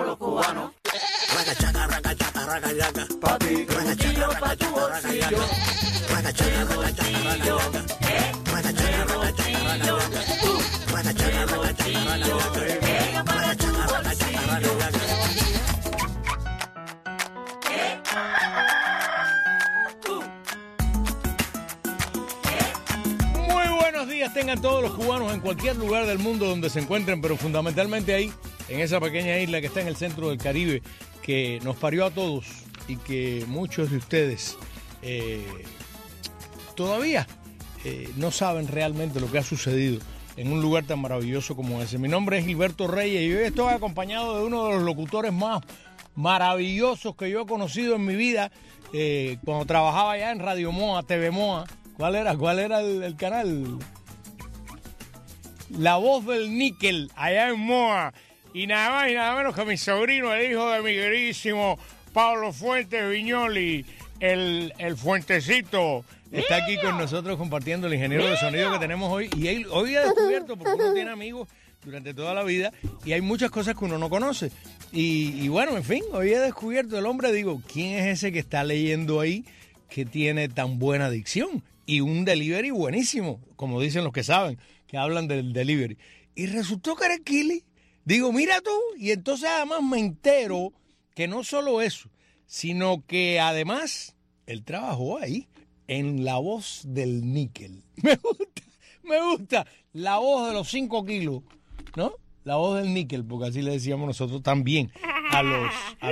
somos los cubanos. Ragachaca, ragachaca, ragachaca. Pa' ti, con un kilo pa' tu bolsillo. Ragachaca, ragachaca, ragachaca. Ragachaca, ragachaca, ragachaca. Ragachaca, ragachaca, ragachaca. Ragachaca, ragachaca, ragachaca. Buenos días tengan todos los cubanos en cualquier lugar del mundo donde se encuentren, pero fundamentalmente ahí, en esa pequeña isla que está en el centro del Caribe, que nos parió a todos y que muchos de ustedes todavía no saben realmente lo que ha sucedido en un lugar tan maravilloso como ese. Mi nombre es Gilberto Reyes y hoy estoy acompañado de uno de los locutores más maravillosos que yo he conocido en mi vida, cuando trabajaba allá en Radio Moa, TV Moa. ¿Cuál era el canal? La Voz del Níquel, allá en Moa. Y nada más y nada menos que mi sobrino, el hijo de mi queridísimo Pablo Fuentes Viñoli, el Fuentecito, está aquí con nosotros compartiendo el ingeniero de sonido que tenemos hoy. Y él hoy ha descubierto, porque uno tiene amigos durante toda la vida y hay muchas cosas que uno no conoce. Y bueno, en fin, hoy he descubierto el hombre, digo, ¿quién es ese que está leyendo ahí que tiene tan buena dicción? Y un delivery buenísimo, como dicen los que saben, que hablan del delivery. Y resultó que era el Kili. Digo, mira tú, y entonces además me entero que no solo eso, sino que además él trabajó ahí, en La Voz del Níquel. Me gusta, La Voz de los 5 kilos, ¿no? La Voz del Níquel, porque así le decíamos nosotros también a los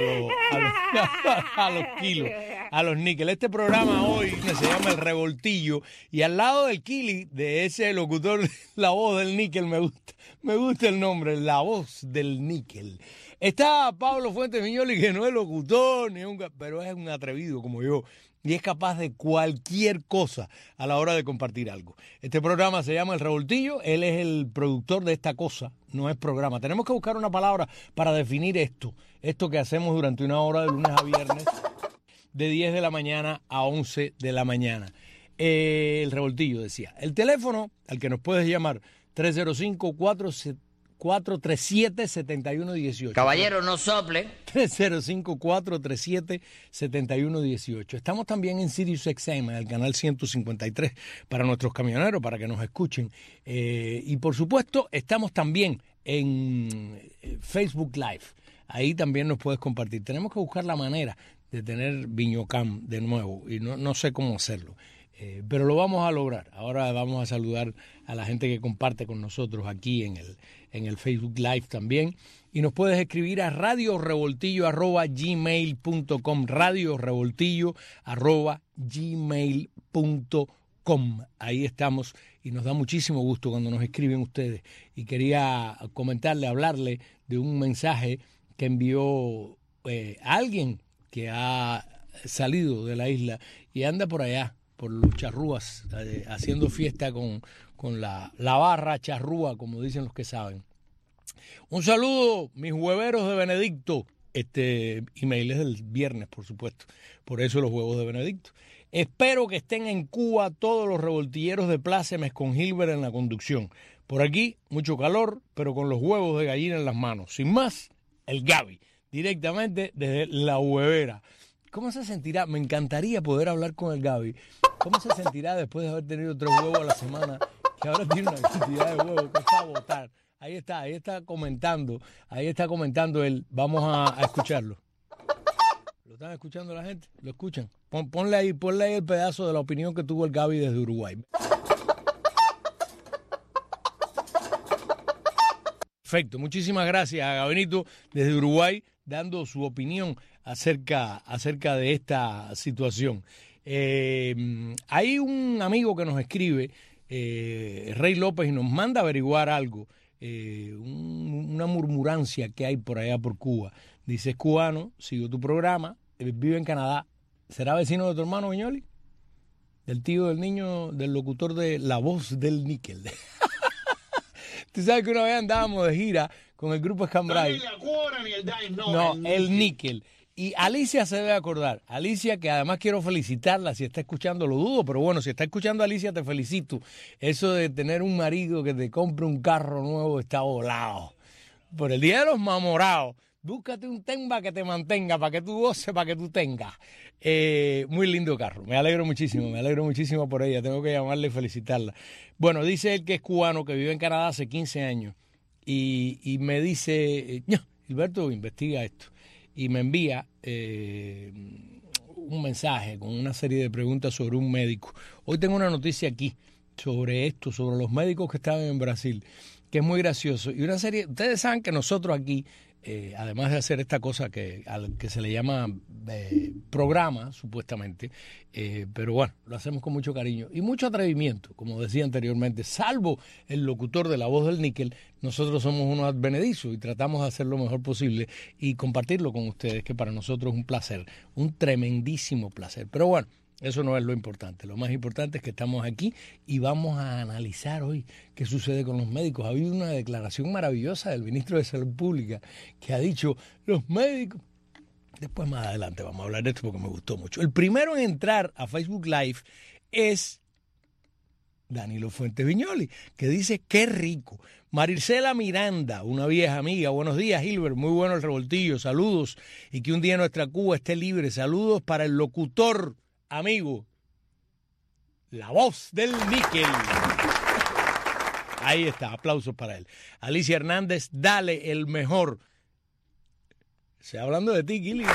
kilos, a los níquel. Este programa hoy se llama El Revoltillo y al lado del Kili, de ese locutor, La Voz del Níquel, me gusta el nombre, La Voz del Níquel. Está Pablo Fuentes Viñoli, que no es locutor, pero es un atrevido como yo. Y es capaz de cualquier cosa a la hora de compartir algo. Este programa se llama El Revoltillo. Él es el productor de esta cosa, no es programa. Tenemos que buscar una palabra para definir esto que hacemos durante una hora de lunes a viernes, de 10 de la mañana a 11 de la mañana. El Revoltillo, decía. El teléfono al que nos puedes llamar, 305-437-7118. Caballero, no sople. 305-437-7118. Estamos también en Sirius XM, en el canal 153, para nuestros camioneros, para que nos escuchen. Y por supuesto, estamos también en Facebook Live. Ahí también nos puedes compartir. Tenemos que buscar la manera de tener Viñocam de nuevo, y no sé cómo hacerlo. Pero lo vamos a lograr. Ahora vamos a saludar a la gente que comparte con nosotros aquí en el Facebook Live también. Y nos puedes escribir a radiorevoltillo@gmail.com, radiorevoltillo@gmail.com. Ahí estamos y nos da muchísimo gusto cuando nos escriben ustedes. Y quería hablarle de un mensaje que envió alguien que ha salido de la isla y anda por allá, por los charrúas, haciendo fiesta con la barra charrúa, como dicen los que saben. Un saludo, mis hueveros de Benedicto. Este email es del viernes, por supuesto. Por eso los huevos de Benedicto. Espero que estén en Cuba todos los revoltilleros de Plácemes con Gilbert en la conducción. Por aquí, mucho calor, pero con los huevos de gallina en las manos. Sin más, el Gaby, directamente desde La Huevera. ¿Cómo se sentirá? Me encantaría poder hablar con el Gaby. ¿Cómo se sentirá después de haber tenido 3 huevos a la semana, que ahora tiene una cantidad de huevos que está a botar? Ahí está comentando él. Vamos a escucharlo. ¿Lo están escuchando la gente? ¿Lo escuchan? Ponle ahí el pedazo de la opinión que tuvo el Gaby desde Uruguay. Perfecto, muchísimas gracias a Gabinito desde Uruguay, dando su opinión acerca de esta situación. Hay un amigo que nos escribe, Rey López, y nos manda a averiguar algo, una murmurancia que hay por allá por Cuba. Dice, es cubano, sigo tu programa, vive en Canadá. ¿Será vecino de tu hermano Viñoli? Del tío del niño, del locutor de La Voz del Níquel. Tú sabes que una vez andábamos de gira con el grupo Escambray. No, el Níquel. Y Alicia se debe acordar. Alicia, que además quiero felicitarla, si está escuchando, lo dudo, pero bueno, si está escuchando Alicia, te felicito. Eso de tener un marido que te compre un carro nuevo está volado. Por el Día de los Mamorados, Búscate un Tenba que te mantenga, para que tú goces, para que tú tengas. Muy lindo carro. Me alegro muchísimo por ella. Tengo que llamarla y felicitarla. Bueno, dice él que es cubano, que vive en Canadá hace 15 años. Y me dice, Gilberto, investiga esto. Y me envía un mensaje con una serie de preguntas sobre un médico. Hoy tengo una noticia aquí sobre esto, sobre los médicos que estaban en Brasil, que es muy gracioso. Y una serie, ustedes saben que nosotros aquí, además de hacer esta cosa al que se le llama programa, supuestamente, pero bueno, lo hacemos con mucho cariño y mucho atrevimiento, como decía anteriormente, salvo el locutor de La Voz del Níquel, nosotros somos unos advenedizos y tratamos de hacer lo mejor posible y compartirlo con ustedes, que para nosotros es un placer, un tremendísimo placer. Pero bueno, eso no es lo importante. Lo más importante es que estamos aquí y vamos a analizar hoy qué sucede con los médicos. Ha habido una declaración maravillosa del ministro de Salud Pública que ha dicho, los médicos... Después más adelante vamos a hablar de esto porque me gustó mucho. El primero en entrar a Facebook Live es Danilo Fuentes Viñoli, que dice, qué rico. Marisela Miranda, una vieja amiga, buenos días, Gilbert, muy bueno el revoltillo, saludos, y que un día nuestra Cuba esté libre. Saludos para el locutor, amigo, La Voz del Níquel. Ahí está, aplausos para él. Alicia Hernández, dale el mejor. Se hablando de ti, Kili.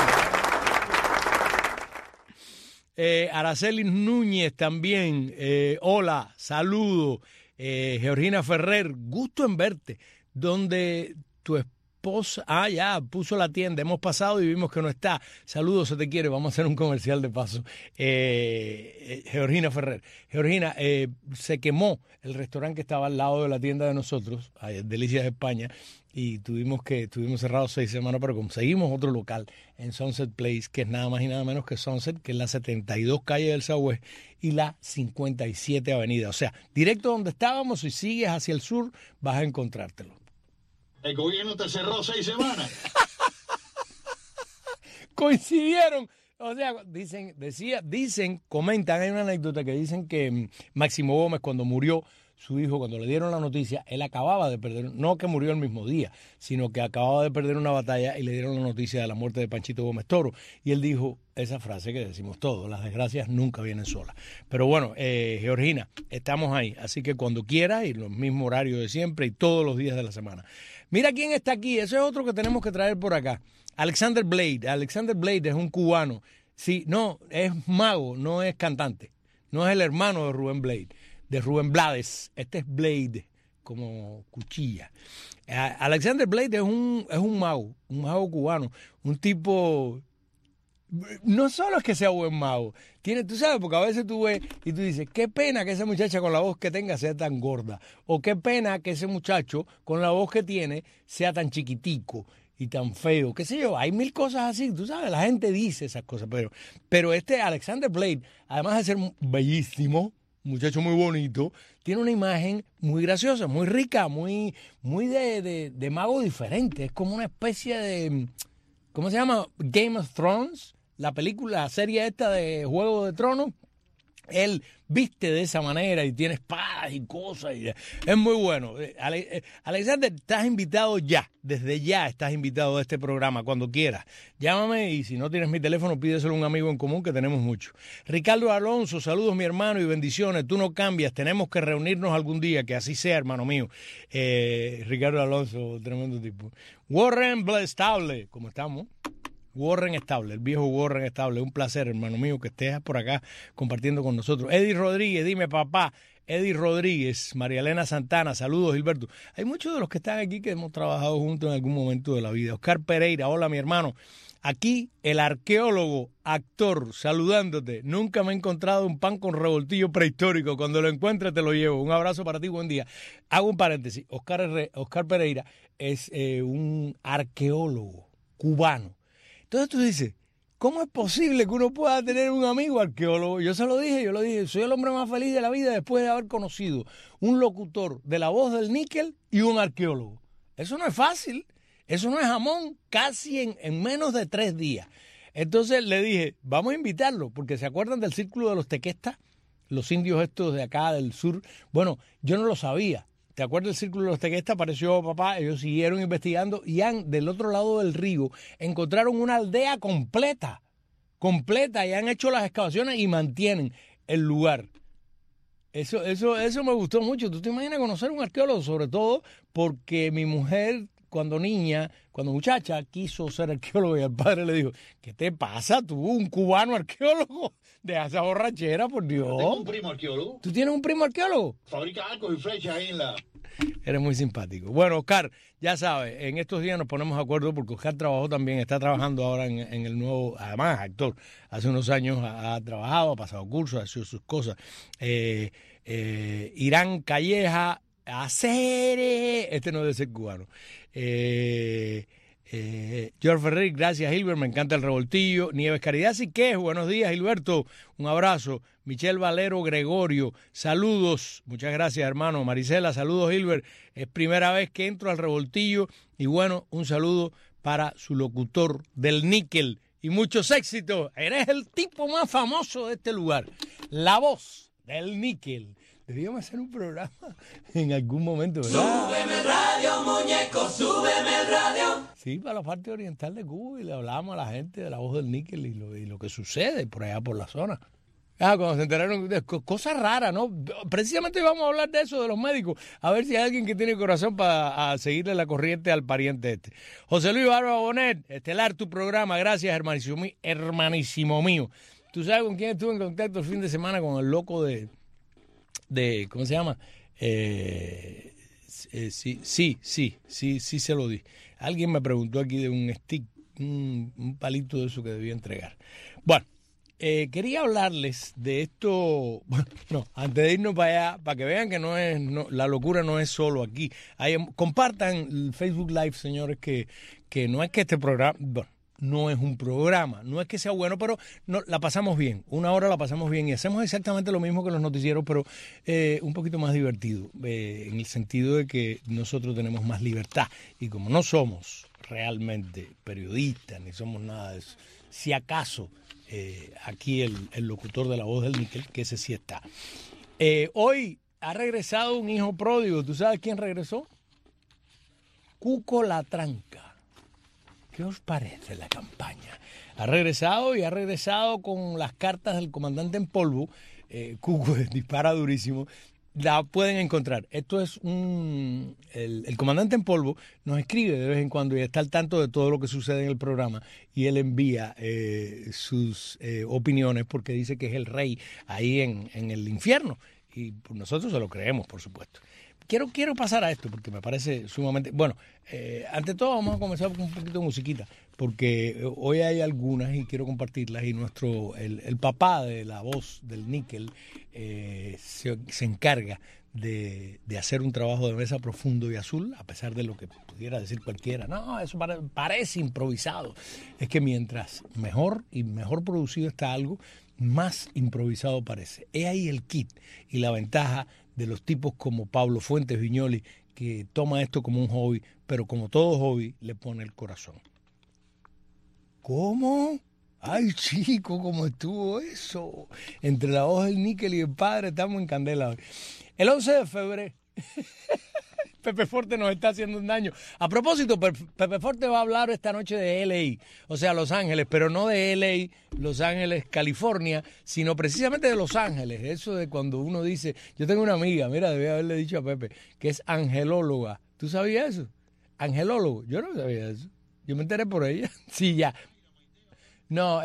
Araceli Núñez también. Hola, saludo. Georgina Ferrer, gusto en verte. Donde tu esposa... ya, puso la tienda. Hemos pasado y vimos que no está. Saludos, se te quiere. Vamos a hacer un comercial de paso. Georgina Ferrer. Georgina, se quemó el restaurante que estaba al lado de la tienda de nosotros, Delicias de España, y estuvimos cerrados 6 semanas, pero conseguimos otro local en Sunset Place, que es nada más y nada menos que Sunset, que es la 72 calle del Southwest y la 57 avenida. O sea, directo donde estábamos, si sigues hacia el sur, vas a encontrártelo. El gobierno te cerró 6 semanas. Coincidieron. O sea, comentan, hay una anécdota que dicen que Máximo Gómez, cuando murió su hijo, cuando le dieron la noticia, él acababa de perder, no que murió el mismo día, sino que acababa de perder una batalla y le dieron la noticia de la muerte de Panchito Gómez Toro. Y él dijo esa frase que decimos todos, las desgracias nunca vienen solas. Pero bueno, Georgina, estamos ahí, así que cuando quieras, y en el mismo horario de siempre y todos los días de la semana. Mira quién está aquí, ese es otro que tenemos que traer por acá. Alexander Blade. Alexander Blade es un cubano. Sí, no, es mago, no es cantante. No es el hermano de Rubén Blade, de Rubén Blades. Este es Blade, como cuchilla. Alexander Blade es un mago cubano, un tipo... No solo es que sea buen mago, tú sabes, porque a veces tú ves y tú dices, qué pena que esa muchacha con la voz que tenga sea tan gorda, o qué pena que ese muchacho con la voz que tiene sea tan chiquitico y tan feo, qué sé yo, hay mil cosas así, tú sabes, la gente dice esas cosas, pero este Alexander Blade, además de ser bellísimo, muchacho muy bonito, tiene una imagen muy graciosa, muy rica, muy de mago diferente, es como una especie de, ¿cómo se llama? Game of Thrones, la serie esta de Juego de Tronos. Él viste de esa manera y tiene espadas y cosas. Y es muy bueno. Alexander, estás invitado ya. Desde ya estás invitado a este programa, cuando quieras. Llámame y si no tienes mi teléfono, pídeselo a un amigo en común que tenemos mucho. Ricardo Alonso, saludos mi hermano y bendiciones. Tú no cambias, tenemos que reunirnos algún día, que así sea, hermano mío. Ricardo Alonso, tremendo tipo. Warren Blestable, ¿cómo estamos? Warren Estable, el viejo Warren Estable. Un placer, hermano mío, que estés por acá compartiendo con nosotros. Eddie Rodríguez, dime papá. Eddie Rodríguez, María Elena Santana, saludos Gilberto. Hay muchos de los que están aquí que hemos trabajado juntos en algún momento de la vida. Oscar Pereira, hola mi hermano. Aquí el arqueólogo, actor, saludándote. Nunca me he encontrado un pan con revoltillo prehistórico. Cuando lo encuentre te lo llevo. Un abrazo para ti, buen día. Hago un paréntesis. Oscar Pereira es un arqueólogo cubano. Entonces tú dices, ¿cómo es posible que uno pueda tener un amigo arqueólogo? Yo lo dije, soy el hombre más feliz de la vida después de haber conocido un locutor de La Voz del Níquel y un arqueólogo. Eso no es fácil, eso no es jamón, casi en menos de 3 días. Entonces le dije, vamos a invitarlo, porque ¿se acuerdan del Círculo de los Tequestas? Los indios estos de acá del sur. Bueno, yo no lo sabía. ¿te acuerdas del Círculo de los Tequestas? Apareció papá, ellos siguieron investigando y del otro lado del río encontraron una aldea completa, y han hecho las excavaciones y mantienen el lugar. Eso me gustó mucho. ¿Tú te imaginas conocer a un arqueólogo? Sobre todo porque mi mujer, cuando muchacha, quiso ser arqueólogo y el padre le dijo, ¿qué te pasa tú, un cubano arqueólogo? Deja esa borrachera, por Dios. Yo tengo un primo arqueólogo. ¿Tú tienes un primo arqueólogo? Fabrica arcos y flechas ahí en la... Eres muy simpático. Bueno, Oscar, ya sabes, en estos días nos ponemos de acuerdo porque Oscar está trabajando ahora en el nuevo, además actor, hace unos años ha trabajado, ha pasado cursos, ha hecho sus cosas. Irán Calleja, este no debe ser cubano. George Ferrer, gracias Gilbert, me encanta el revoltillo. Nieves Caridad Siquez, buenos días Gilberto, un abrazo. Michelle Valero Gregorio, saludos, muchas gracias hermano. Marisela, saludos Gilbert, es primera vez que entro al revoltillo y bueno, un saludo para su locutor del níquel y muchos éxitos. Eres el tipo más famoso de este lugar, la voz del níquel. Deberíamos hacer un programa en algún momento, ¿verdad? Súbeme el radio, muñeco, súbeme el radio. Sí, para la parte oriental de Cuba y le hablamos a la gente de la voz del níquel y lo que sucede por allá por la zona. Cuando se enteraron de cosas raras, ¿no? Precisamente vamos a hablar de eso, de los médicos, a ver si hay alguien que tiene corazón para seguirle la corriente al pariente este. José Luis Barba Bonet, estelar tu programa, gracias hermanísimo mío. ¿Tú sabes con quién estuve en contacto el fin de semana? Con el loco de ¿cómo se llama? Sí se lo di. Alguien me preguntó aquí de un stick, un palito de eso que debía entregar. Bueno, quería hablarles de esto, antes de irnos para allá, para que vean que la locura no es solo aquí. Compartan el Facebook Live, señores, que no es que este programa... no es un programa, no es que sea bueno, pero la pasamos bien, una hora la pasamos bien y hacemos exactamente lo mismo que los noticieros, pero un poquito más divertido, en el sentido de que nosotros tenemos más libertad y como no somos realmente periodistas ni somos nada de eso, si acaso aquí el locutor de la voz del níquel, que ese sí está. Hoy ha regresado un hijo pródigo, ¿tú sabes quién regresó? Cuco La Tranca. ¿Qué os parece la campaña? Ha regresado con las cartas del comandante en polvo. Cuco dispara durísimo. La pueden encontrar. Esto es el comandante en polvo nos escribe de vez en cuando y está al tanto de todo lo que sucede en el programa y él envía sus opiniones porque dice que es el rey ahí en el infierno y nosotros se lo creemos, por supuesto. Quiero pasar a esto porque me parece sumamente... Bueno, ante todo vamos a comenzar con un poquito de musiquita porque hoy hay algunas y quiero compartirlas y el papá de la voz del níquel se encarga de hacer un trabajo de mesa profundo y azul, a pesar de lo que pudiera decir cualquiera. No, eso parece improvisado. Es que mientras mejor producido está algo, más improvisado parece. He ahí el kit y la ventaja de los tipos como Pablo Fuentes Viñoli, que toma esto como un hobby, pero como todo hobby, le pone el corazón. ¿Cómo? Ay, chico, ¿cómo estuvo eso? Entre la voz del níquel y el padre estamos en candela hoy. El 11 de febrero... Pepe Forte nos está haciendo un daño. A propósito, Pepe Forte va a hablar esta noche de LA, o sea, Los Ángeles, pero no de LA, Los Ángeles, California, sino precisamente de Los Ángeles. Eso de cuando uno dice, yo tengo una amiga, mira, debí haberle dicho a Pepe, que es angelóloga. ¿Tú sabías eso? Angelólogo. Yo no sabía eso. Yo me enteré por ella. Sí, ya. No,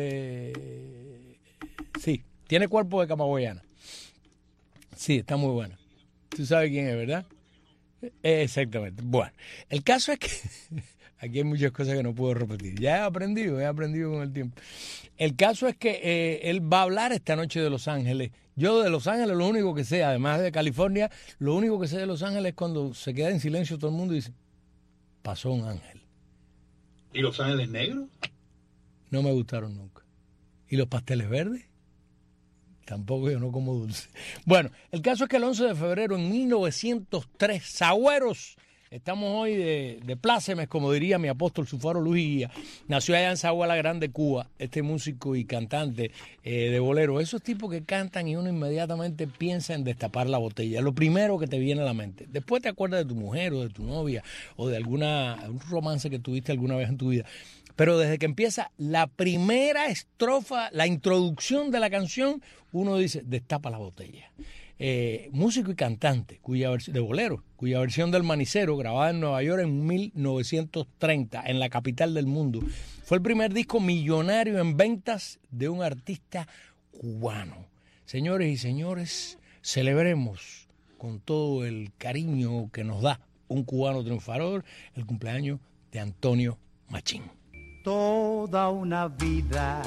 sí, tiene cuerpo de camagüeyana. Sí, está muy buena. Tú sabes quién es, ¿verdad? Exactamente. Bueno, el caso es que aquí hay muchas cosas que no puedo repetir. Ya he aprendido con el tiempo. El caso es que él va a hablar esta noche de Los Ángeles. Yo de Los Ángeles lo único que sé, además de California, lo único que sé de Los Ángeles es cuando se queda en silencio todo el mundo y dice, pasó un ángel. ¿Y Los Ángeles negros? No me gustaron nunca. ¿Y los pasteles verdes? Tampoco, yo no como dulce. Bueno, el caso es que el 11 de febrero en 1903, Sagüeros Estamos hoy de plácemes, como diría mi apóstol Zufaro Luis Guía. Nació allá en Sagua la Grande, Cuba, este músico y cantante de bolero. Esos tipos que cantan y uno inmediatamente piensa en destapar la botella. Lo primero que te viene a la mente. Después te acuerdas de tu mujer o de tu novia o de un romance que tuviste alguna vez en tu vida. Pero desde que empieza la primera estrofa, la introducción de la canción, uno dice, destapa la botella. Músico y cantante de bolero, cuya versión del Manicero, grabada en Nueva York en 1930, en la capital del mundo, fue el primer disco millonario en ventas de un artista cubano. Señores y señores, celebremos con todo el cariño que nos da un cubano triunfador el cumpleaños de Antonio Machín. Toda una vida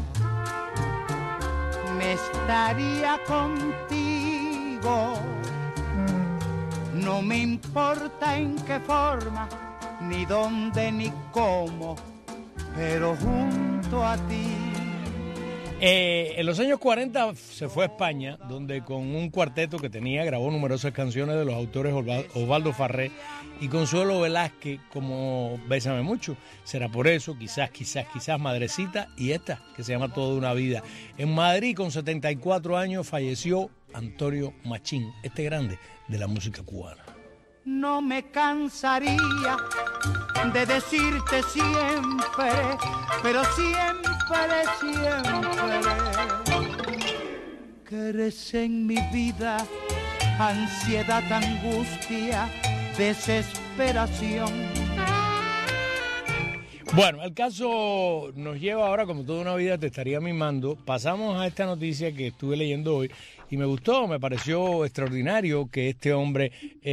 me estaría contigo, no me importa en qué forma, ni dónde, ni cómo, pero junto a ti. En los años 40 se fue a España, donde con un cuarteto que tenía grabó numerosas canciones de los autores Osvaldo Farré y Consuelo Velázquez, como Bésame Mucho, Será por eso, Quizás, Madrecita, y esta que se llama Toda una vida. En Madrid, con 74 años, falleció Antonio Machín, este grande de la música cubana. No me cansaría de decirte siempre, pero siempre, que eres en mi vida ansiedad, angustia, desesperación. Bueno, el caso nos lleva ahora, como toda una vida te estaría mimando, pasamos a esta noticia que estuve leyendo hoy y me gustó, me pareció extraordinario que este hombre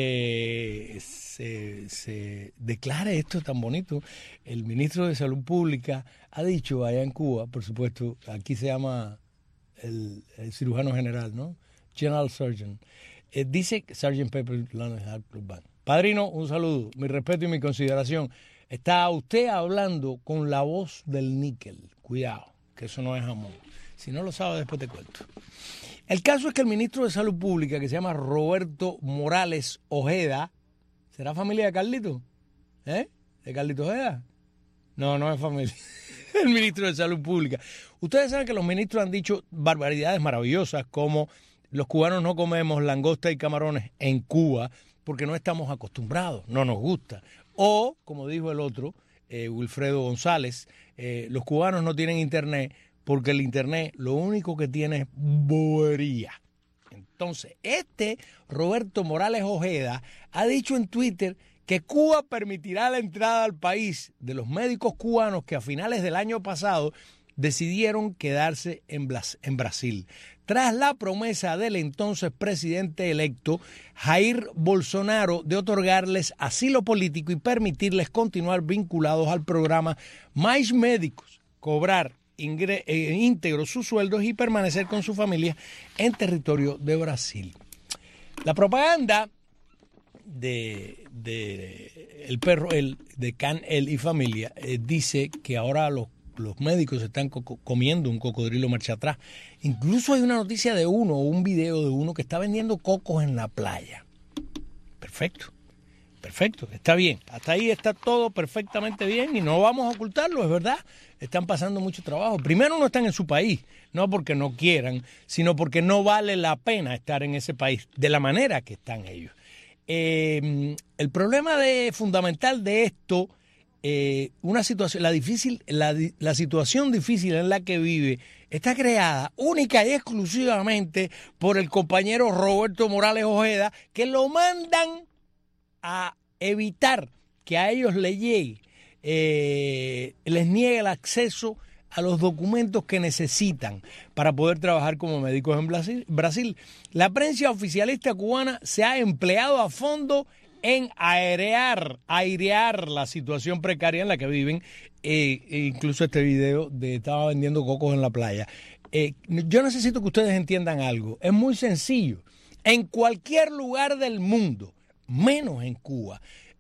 se declare esto tan bonito. El ministro de Salud Pública ha dicho allá en Cuba, por supuesto, aquí se llama el cirujano general, ¿no? General Surgeon. Dice Sgt. Pepper Lonely Hearts Club Band. Padrino, un saludo, mi respeto y mi consideración. Está usted hablando con la voz del níquel. Cuidado, que eso no es jamón. Si no lo sabe, después te cuento. El caso es que el ministro de Salud Pública, que se llama Roberto Morales Ojeda, ¿será familia de Carlito? ¿De Carlito Ojeda? No, no es familia. El ministro de Salud Pública. Ustedes saben que los ministros han dicho barbaridades maravillosas como los cubanos no comemos langosta y camarones en Cuba porque no estamos acostumbrados, no nos gusta. O, como dijo el otro, Wilfredo González, los cubanos no tienen internet porque el internet lo único que tiene es bobería. Entonces, Roberto Morales Ojeda ha dicho en Twitter que Cuba permitirá la entrada al país de los médicos cubanos que a finales del año pasado decidieron quedarse en Brasil, tras la promesa del entonces presidente electo Jair Bolsonaro de otorgarles asilo político y permitirles continuar vinculados al programa Mais Médicos, cobrar íntegros sus sueldos y permanecer con sus familias en territorio de Brasil. La propaganda de el perro de Can El y familia dice que ahora los médicos están comiendo un cocodrilo marcha atrás. Incluso hay una noticia de un video de uno que está vendiendo cocos en la playa. Perfecto, está bien. Hasta ahí está todo perfectamente bien y no vamos a ocultarlo, es verdad. Están pasando mucho trabajo. Primero, no están en su país, no porque no quieran, sino porque no vale la pena estar en ese país de la manera que están ellos. El problema fundamental de esto, una situación, la situación difícil en la que vive, está creada única y exclusivamente por el compañero Roberto Morales Ojeda, que lo mandan a evitar que a ellos les llegue, les niegue el acceso a los documentos que necesitan para poder trabajar como médicos en Brasil. La prensa oficialista cubana se ha empleado a fondo en airear la situación precaria en la que viven. Incluso este video de estaba vendiendo cocos en la playa. Yo necesito que ustedes entiendan algo. Es muy sencillo. En cualquier lugar del mundo, menos en Cuba,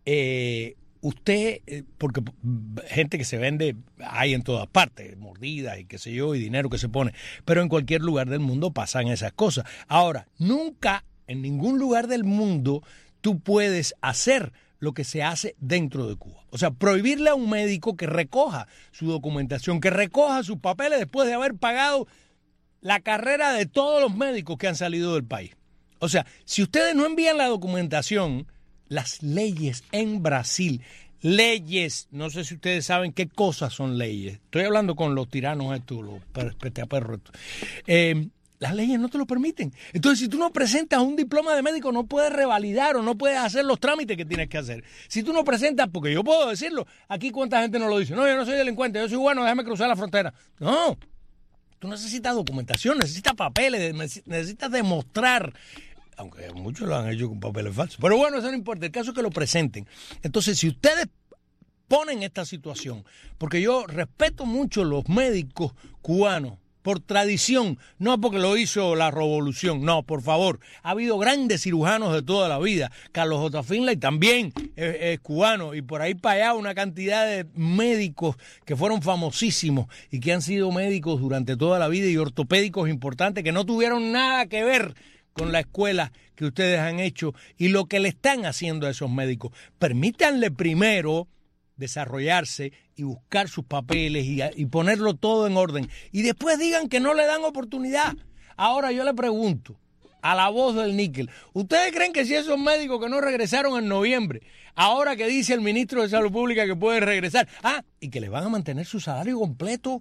usted, porque gente que se vende hay en todas partes, mordidas y qué sé yo, y dinero que se pone, pero en cualquier lugar del mundo pasan esas cosas. Ahora, nunca en ningún lugar del mundo tú puedes hacer lo que se hace dentro de Cuba. O sea, prohibirle a un médico que recoja su documentación, que recoja sus papeles después de haber pagado la carrera de todos los médicos que han salido del país. O sea, si ustedes no envían la documentación, las leyes en Brasil, leyes, no sé si ustedes saben qué cosas son leyes. Estoy hablando con los tiranos estos, los peteaperros estos. Las leyes no te lo permiten. Entonces, si tú no presentas un diploma de médico, no puedes revalidar o no puedes hacer los trámites que tienes que hacer. Si tú no presentas, porque yo puedo decirlo, aquí cuánta gente no lo dice. No, yo no soy delincuente, yo soy bueno, déjame cruzar la frontera. No, tú necesitas documentación, necesitas papeles, necesitas demostrar, aunque muchos lo han hecho con papeles falsos. Pero bueno, eso no importa, el caso es que lo presenten. Entonces, si ustedes ponen esta situación, porque yo respeto mucho los médicos cubanos, por tradición, no porque lo hizo la revolución, no, por favor. Ha habido grandes cirujanos de toda la vida. Carlos J. Finlay también es cubano, y por ahí para allá una cantidad de médicos que fueron famosísimos y que han sido médicos durante toda la vida y ortopédicos importantes que no tuvieron nada que ver con la escuela que ustedes han hecho y lo que le están haciendo a esos médicos. Permítanle primero desarrollarse y buscar sus papeles y ponerlo todo en orden. Y después digan que no le dan oportunidad. Ahora yo le pregunto a la voz del níquel, ¿ustedes creen que si esos médicos que no regresaron en noviembre, ahora que dice el ministro de Salud Pública que pueden regresar, y que les van a mantener su salario completo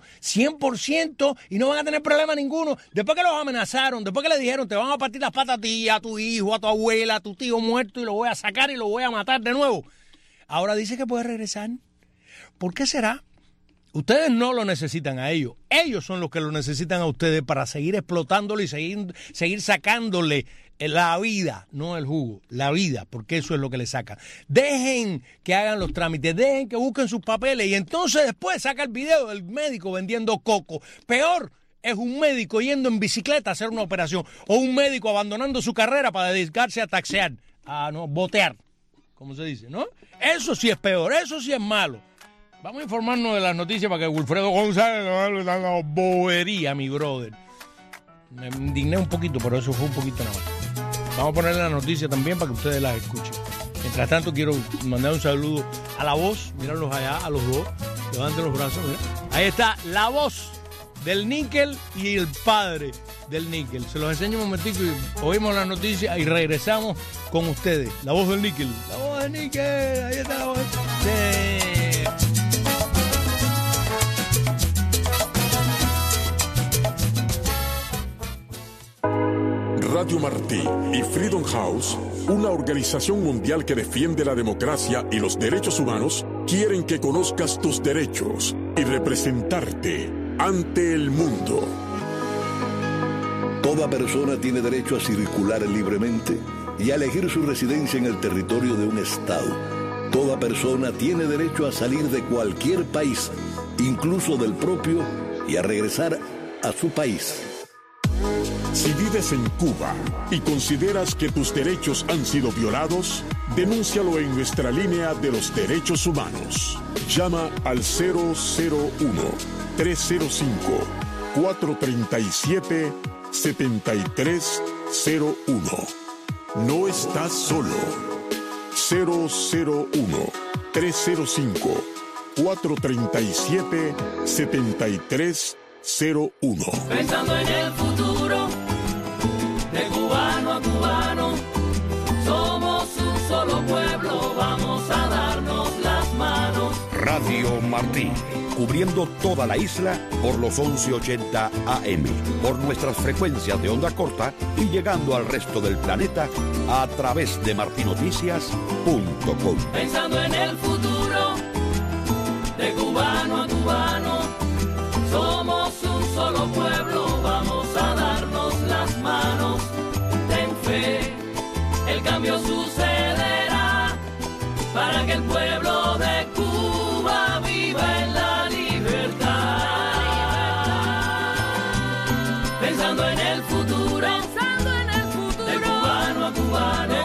100% y no van a tener problema ninguno, después que los amenazaron, después que le dijeron te van a partir las patas a ti, a tu hijo, a tu abuela, a tu tío muerto y lo voy a sacar y lo voy a matar de nuevo, ahora dice que puede regresar? ¿Por qué será? Ustedes no lo necesitan a ellos. Ellos son los que lo necesitan a ustedes para seguir explotándolo y seguir sacándole la vida, no el jugo, la vida, porque eso es lo que le sacan. Dejen que hagan los trámites, dejen que busquen sus papeles y entonces después saca el video del médico vendiendo coco. Peor es un médico yendo en bicicleta a hacer una operación o un médico abandonando su carrera para dedicarse a taxear, botear, como se dice, ¿no? Eso sí es peor, eso sí es malo. Vamos a informarnos de las noticias para que Wilfredo González no hable tanta bobería, mi brother. Me indigné un poquito, pero eso fue un poquito nada más. Vamos a ponerle la noticia también para que ustedes las escuchen. Mientras tanto, quiero mandar un saludo a la voz. Míralos allá, a los dos. Levanten los brazos, mira. Ahí está la voz del níquel y el padre del níquel. Se los enseño un momentico y oímos la noticia y regresamos con ustedes. La voz del níquel. La voz del níquel. Ahí está la voz. Sí. Radio Martí y Freedom House, una organización mundial que defiende la democracia y los derechos humanos, quieren que conozcas tus derechos y representarte ante el mundo. Toda persona tiene derecho a circular libremente y a elegir su residencia en el territorio de un estado. Toda persona tiene derecho a salir de cualquier país, incluso del propio, y a regresar a su país. Si vives en Cuba y consideras que tus derechos han sido violados, denúncialo en nuestra línea de los derechos humanos. Llama al 001-305-437-7301. No estás solo. 001-305-437-7301. Pensando en el futuro, de cubano a cubano, somos un solo pueblo, vamos a darnos las manos. Radio Martí, cubriendo toda la isla por los 1180 AM, por nuestras frecuencias de onda corta y llegando al resto del planeta a través de martinoticias.com. Pensando en el futuro, de cubano a cubano, somos un solo pueblo, vamos a darnos las manos. Ten fe, el cambio sucederá para que el pueblo de Cuba viva en la libertad. Pensando en el futuro, de cubano a cubano,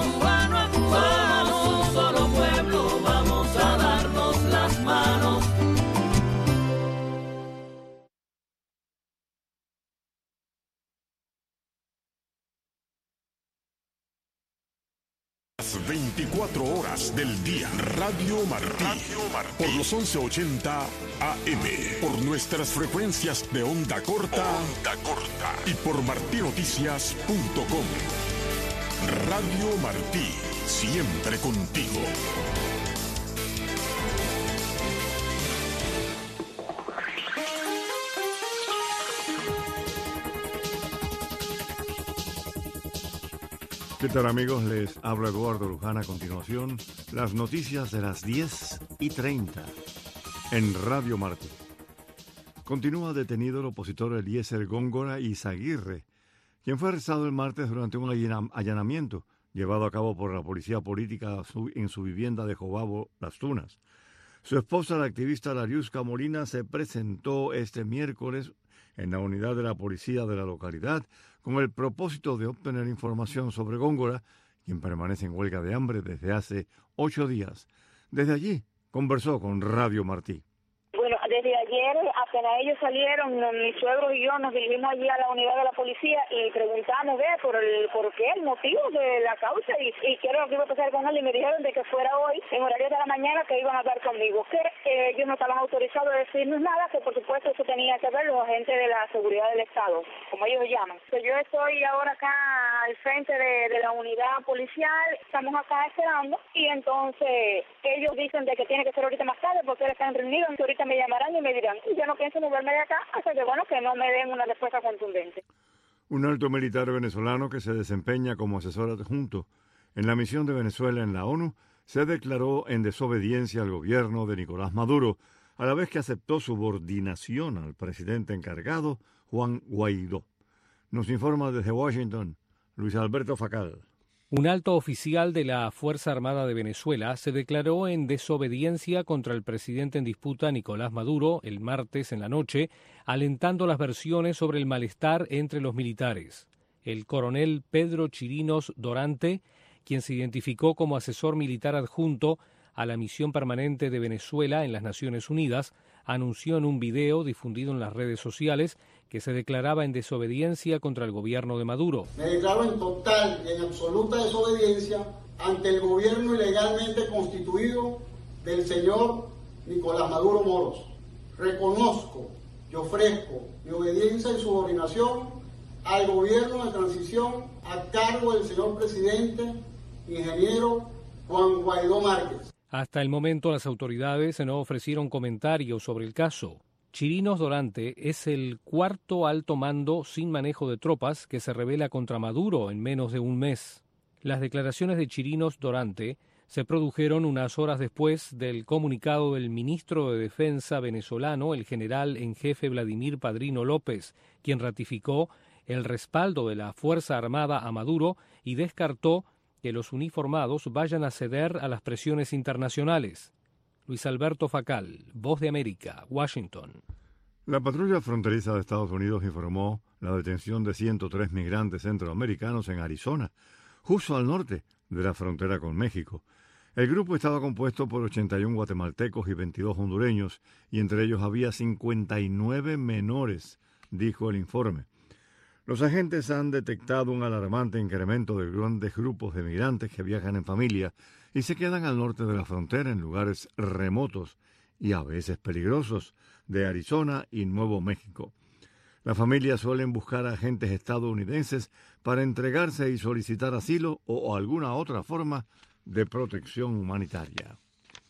somos un solo pueblo, vamos a darnos las manos. 24 horas del día. Radio Martí. Por los 1180 AM. Por nuestras frecuencias de onda corta. Y por martinoticias.com. Radio Martí. Siempre contigo. ¿Qué tal, amigos? Les habla Eduardo Luján. A continuación, las noticias de las 10:30 en Radio Martí. Continúa detenido el opositor Eliezer Góngora Izaguirre, quien fue arrestado el martes durante un allanamiento llevado a cabo por la policía política en su vivienda de Jobabo, Las Tunas. Su esposa, la activista Lariusca Molina, se presentó este miércoles en la unidad de la policía de la localidad con el propósito de obtener información sobre Góngora, quien permanece en huelga de hambre desde hace 8 días. Desde allí conversó con Radio Martí. Bueno, desde ayer, apenas ellos salieron, mi suegro y yo nos dirigimos allí a la unidad de la policía y preguntamos por qué, el motivo de la causa y qué era lo que iba a pasar con él, y me dijeron de que fuera hoy, en horario de la mañana, que iban a hablar conmigo, que ellos no estaban autorizados a decirnos nada, que por supuesto eso tenía que ver los agentes de la seguridad del Estado, como ellos llaman. Yo estoy ahora acá al frente de la unidad policial, estamos acá esperando, y entonces ellos dicen de que tiene que ser ahorita más tarde porque ellos están reunidos, que ahorita me llamarán y me dirán, yo no pienso moverme de acá hasta que, que no me den una respuesta contundente. Un alto militar venezolano que se desempeña como asesor adjunto en la misión de Venezuela en la ONU se declaró en desobediencia al gobierno de Nicolás Maduro, a la vez que aceptó subordinación al presidente encargado, Juan Guaidó. Nos informa desde Washington, Luis Alberto Facal. Un alto oficial de la Fuerza Armada de Venezuela se declaró en desobediencia contra el presidente en disputa, Nicolás Maduro, el martes en la noche, alentando las versiones sobre el malestar entre los militares. El coronel Pedro Chirinos Dorante, quien se identificó como asesor militar adjunto a la misión permanente de Venezuela en las Naciones Unidas, anunció en un video difundido en las redes sociales que se declaraba en desobediencia contra el gobierno de Maduro. Me declaro en total y en absoluta desobediencia ante el gobierno ilegalmente constituido del señor Nicolás Maduro Moros. Reconozco y ofrezco mi obediencia y subordinación al gobierno de transición a cargo del señor presidente, ingeniero Juan Guaidó Márquez. Hasta el momento las autoridades no ofrecieron comentarios sobre el caso. Chirinos Dorante es el cuarto alto mando sin manejo de tropas que se rebela contra Maduro en menos de un mes. Las declaraciones de Chirinos Dorante se produjeron unas horas después del comunicado del ministro de Defensa venezolano, el general en jefe Vladimir Padrino López, quien ratificó el respaldo de la Fuerza Armada a Maduro y descartó que los uniformados vayan a ceder a las presiones internacionales. Luis Alberto Facal, Voz de América, Washington. La patrulla fronteriza de Estados Unidos informó la detención de 103 migrantes centroamericanos en Arizona, justo al norte de la frontera con México. El grupo estaba compuesto por 81 guatemaltecos y 22 hondureños, y entre ellos había 59 menores, dijo el informe. Los agentes han detectado un alarmante incremento de grandes grupos de migrantes que viajan en familia y se quedan al norte de la frontera en lugares remotos y a veces peligrosos de Arizona y Nuevo México. Las familias suelen buscar a agentes estadounidenses para entregarse y solicitar asilo o alguna otra forma de protección humanitaria.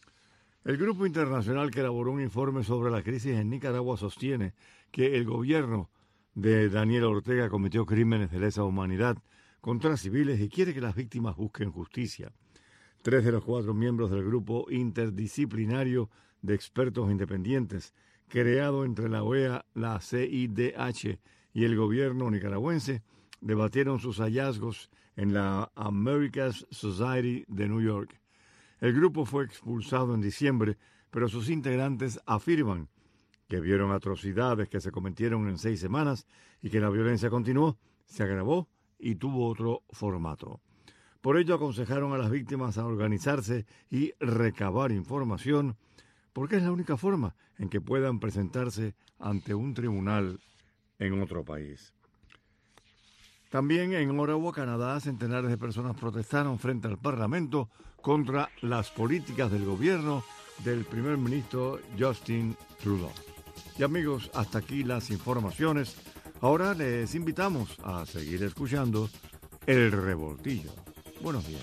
El grupo internacional que elaboró un informe sobre la crisis en Nicaragua sostiene que el gobierno de Daniel Ortega cometió crímenes de lesa humanidad contra civiles y quiere que las víctimas busquen justicia. 3 de los 4 miembros del grupo interdisciplinario de expertos independientes, creado entre la OEA, la CIDH y el gobierno nicaragüense, debatieron sus hallazgos en la America's Society de New York. El grupo fue expulsado en diciembre, pero sus integrantes afirman que vieron atrocidades que se cometieron en 6 semanas y que la violencia continuó, se agravó y tuvo otro formato. Por ello aconsejaron a las víctimas a organizarse y recabar información, porque es la única forma en que puedan presentarse ante un tribunal en otro país. También en Ottawa, Canadá, centenares de personas protestaron frente al Parlamento contra las políticas del gobierno del primer ministro Justin Trudeau. Y amigos, hasta aquí las informaciones. Ahora les invitamos a seguir escuchando El Revoltillo. Buenos días.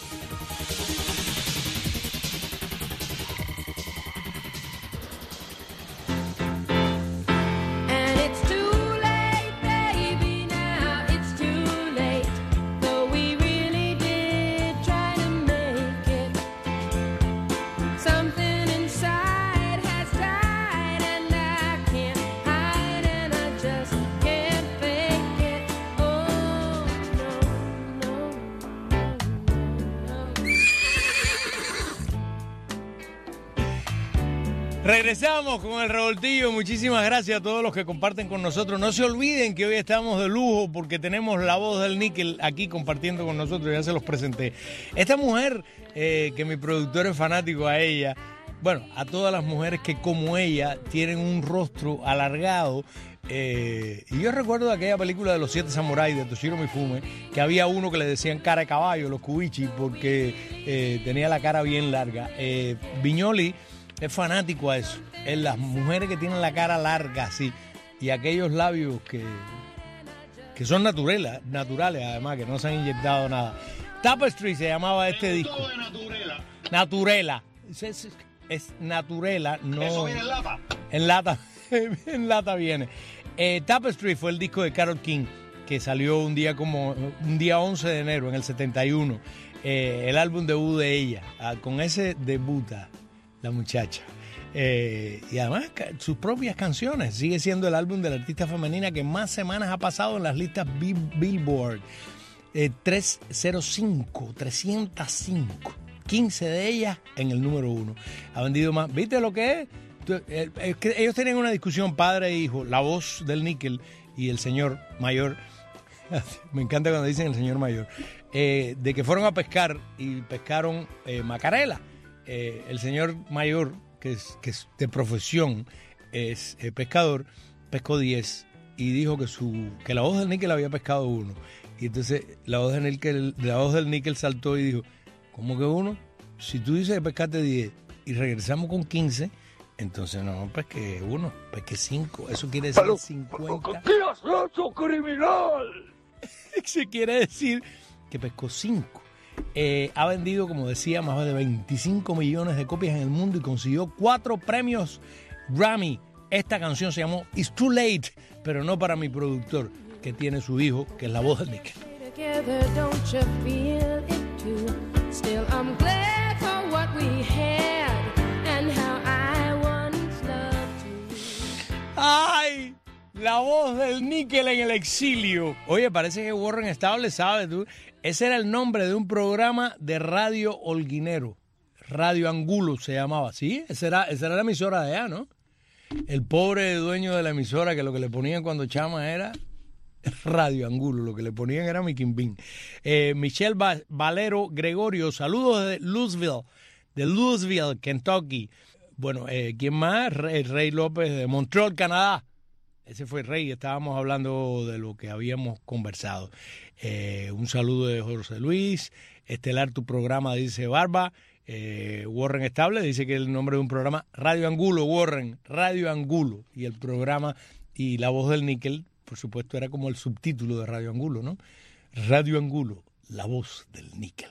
Regresamos con el Revoltillo. Muchísimas gracias a todos los que comparten con nosotros. No se olviden que hoy estamos de lujo porque tenemos la voz del níquel aquí compartiendo con nosotros. Ya se los presenté. Esta mujer, que mi productor es fanático a ella, bueno, a todas las mujeres que como ella tienen un rostro alargado. Y yo recuerdo de aquella película de los 7 samuráis de Toshiro Mifune, que había uno que le decían cara de caballo, los kuichi, porque tenía la cara bien larga. Viñoly es fanático a eso. Es las mujeres que tienen la cara larga así y aquellos labios que son naturales además, que no se han inyectado nada. Tapestry se llamaba este disco. Naturela. Es Naturela, no. ¿Eso viene en lata? En lata viene. Tapestry fue el disco de Carole King que salió un día 11 de enero en el 71. El álbum debut de ella. Con ese debuta la muchacha. Y además sus propias canciones. Sigue siendo el álbum de la artista femenina que más semanas ha pasado en las listas Billboard. 305. 15 de ellas en el número 1. Ha vendido más. ¿Viste lo que es? Que ellos tienen una discusión padre e hijo. La voz del níquel y el señor mayor. Me encanta cuando dicen el señor mayor. De que fueron a pescar y pescaron macarela. El señor mayor, que es de profesión, es pescador, pescó 10 y dijo que la voz del níquel había pescado 1. Y entonces la voz del níquel saltó y dijo, ¿cómo que 1? Si tú dices que pescaste 10 y regresamos con 15, entonces no pesqué 1, pesqué 5. Eso quiere decir 50. ¿Qué has hecho, criminal? Eso quiere decir que pescó 5. Ha vendido, como decía, más de 25 millones de copias en el mundo y consiguió 4 premios Grammy. Esta canción se llamó It's Too Late, pero no para mi productor, que tiene su hijo, que es la voz de níquel. ¡Ay! La voz del níquel en el exilio. Oye, parece que Warren Estable sabe, tú. Ese era el nombre de un programa de radio holguinero. Radio Angulo se llamaba. Sí, esa era la emisora de allá, ¿no? El pobre dueño de la emisora, que lo que le ponían cuando chama era Radio Angulo. Lo que le ponían era Mickey Bean. Michelle Valero Gregorio, saludos de Louisville, Kentucky. Bueno, ¿quién más? Rey López de Montreal, Canadá. Ese fue Rey, estábamos hablando de lo que habíamos conversado. Un saludo de José Luis. Estelar tu programa, dice Barba. Warren Estable dice que el nombre de un programa, Radio Angulo, Warren, Radio Angulo. Y el programa y la voz del níquel, por supuesto, era como el subtítulo de Radio Angulo, ¿no? Radio Angulo, la voz del níquel.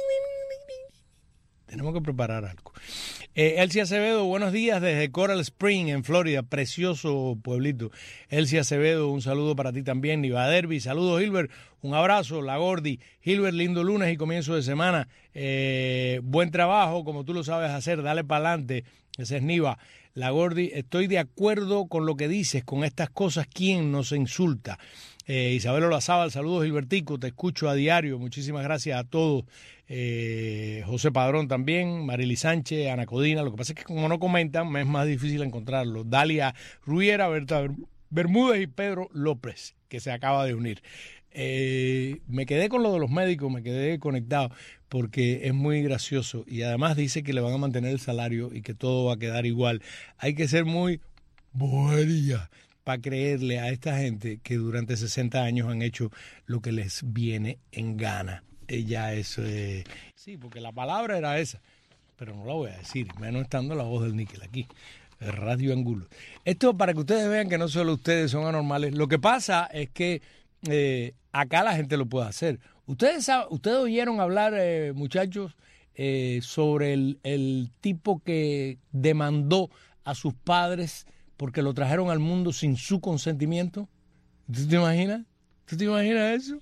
Tenemos que preparar algo. Elsie Acevedo, buenos días desde Coral Spring, en Florida. Precioso pueblito. Elsie Acevedo, un saludo para ti también. Niva Derby, saludos Hilbert, un abrazo. La Gordi, Hilbert, lindo lunes y comienzo de semana. Buen trabajo, como tú lo sabes hacer, dale para adelante. Ese es Niva. La Gordi, estoy de acuerdo con lo que dices, con estas cosas, ¿quién nos insulta? Isabel Olazábal, saludos Gilbertico, te escucho a diario, muchísimas gracias a todos. José Padrón también, Marily Sánchez, Ana Codina, lo que pasa es que como no comentan, me es más difícil encontrarlo. Dalia Ruiera, Berta Bermúdez y Pedro López, que se acaba de unir. Me quedé con lo de los médicos, me quedé conectado, porque es muy gracioso y además dice que le van a mantener el salario y que todo va a quedar igual. Hay que ser muy bobería para creerle a esta gente que durante 60 años han hecho lo que les viene en gana. Ya eso es... Sí, porque la palabra era esa, pero no la voy a decir, menos estando la voz del níquel aquí, Radio Angulo. Esto para que ustedes vean que no solo ustedes son anormales. Lo que pasa es que acá la gente lo puede hacer. Ustedes oyeron hablar, muchachos, sobre el tipo que demandó a sus padres porque lo trajeron al mundo sin su consentimiento. ¿Tú te imaginas? ¿Tú te imaginas eso?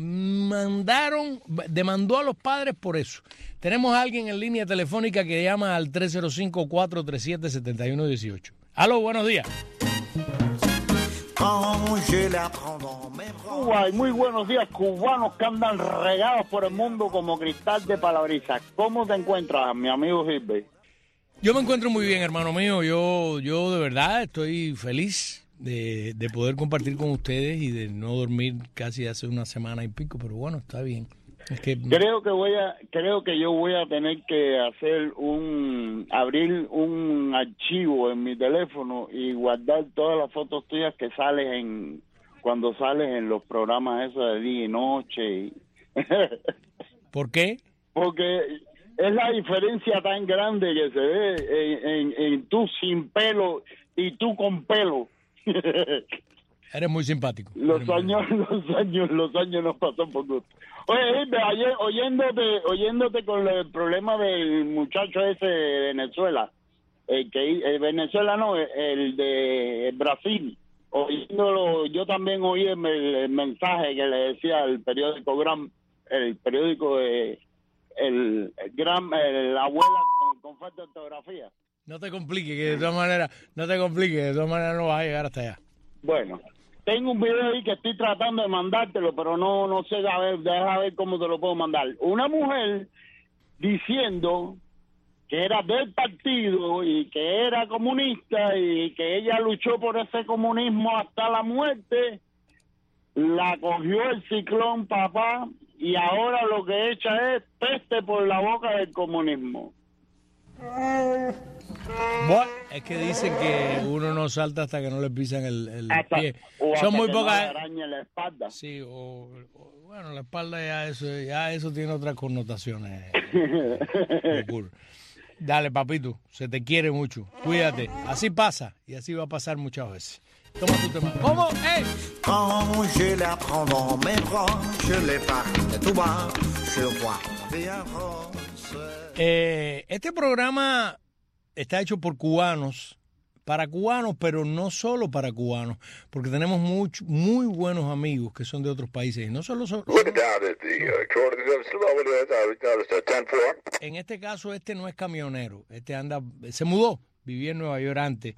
Demandó a los padres por eso. Tenemos a alguien en línea telefónica que llama al 305-437-7118. Aló, buenos días. Cuba y muy buenos días, cubanos que andan regados por el mundo como cristal de palabriza. ¿Cómo te encuentras, mi amigo Gilbert? Yo me encuentro muy bien, hermano mío. Yo de verdad estoy feliz de poder compartir con ustedes y de no dormir casi hace una semana y pico, pero bueno, está bien. Es que... Creo que yo voy a tener que abrir un archivo en mi teléfono y guardar todas las fotos tuyas que cuando sales en los programas esos de día y noche. ¿Por qué? Porque es la diferencia tan grande que se ve en tú sin pelo y tú con pelo. Eres muy simpático. Los años nos pasan por gusto. Oye, ayer oyéndote con el problema del muchacho ese de Venezuela, el de Brasil, oyéndolo, yo también oí el mensaje que le decía el periódico la abuela con falta de ortografía. No te compliques, que de todas maneras no vas a llegar hasta allá. Bueno, tengo un video ahí que estoy tratando de mandártelo, pero no sé, deja ver cómo te lo puedo mandar. Una mujer diciendo que era del partido y que era comunista y que ella luchó por ese comunismo hasta la muerte, la cogió el ciclón, papá, y ahora lo que echa es peste por la boca del comunismo. Bueno, es que dicen que uno no salta hasta que no le pisan el pie. Son muy pocas. Araña en la espalda. Sí, bueno, la espalda ya eso tiene otras connotaciones. Dale, papito, se te quiere mucho. Cuídate. Así pasa y así va a pasar muchas veces. Toma tu tema. ¿Cómo? ¡Ey! Quand je la prends dans mes bras, je l'ai parle tout bas, je vois bien rose. Este programa está hecho por cubanos, para cubanos, pero no solo para cubanos, porque tenemos muy buenos amigos que son de otros países. Y no solo en este caso, este no es camionero, se mudó, vivía en Nueva York antes,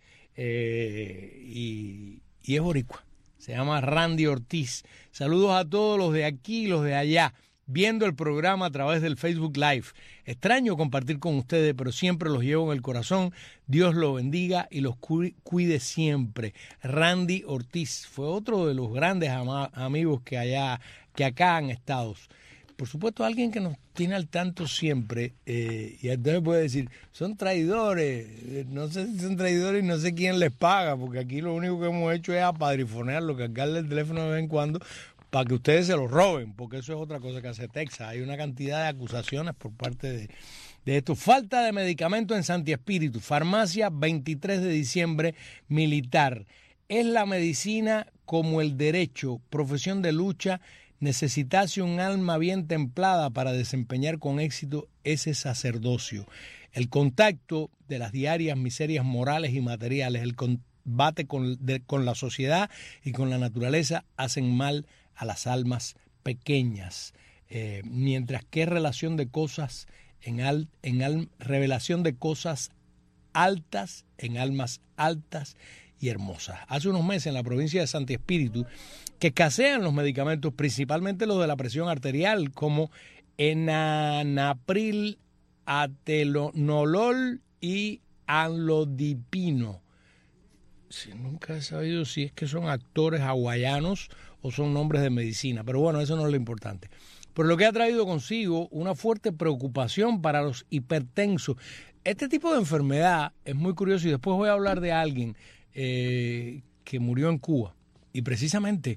y es boricua. Se llama Randy Ortiz. Saludos a todos los de aquí y los de allá, viendo el programa a través del Facebook Live. Extraño compartir con ustedes, pero siempre los llevo en el corazón. Dios los bendiga y los cuide siempre. Randy Ortiz fue otro de los grandes amigos que acá han estado. Por supuesto, alguien que nos tiene al tanto siempre, y entonces puede decir, son traidores, no sé si son traidores y no sé quién les paga, porque aquí lo único que hemos hecho es apadrifonearlo, cargarle el teléfono de vez en cuando, para que ustedes se lo roben, porque eso es otra cosa que hace Texas. Hay una cantidad de acusaciones por parte de esto. Falta de medicamento en Santi Espíritu, farmacia 23 de diciembre, militar. Es la medicina como el derecho, profesión de lucha. Necesitase un alma bien templada para desempeñar con éxito ese sacerdocio. El contacto de las diarias miserias morales y materiales, el combate con la sociedad y con la naturaleza hacen mal a las almas pequeñas, mientras que relación de cosas revelación de cosas altas en almas altas y hermosas. Hace unos meses en la provincia de Santi Espíritu que escasean los medicamentos, principalmente los de la presión arterial, como enanapril, atenolol y anlodipino. Nunca he sabido si es que son actores hawaianos o son nombres de medicina, pero bueno, eso no es lo importante. Pero lo que ha traído consigo una fuerte preocupación para los hipertensos. Este tipo de enfermedad es muy curioso y después voy a hablar de alguien que que murió en Cuba. Y precisamente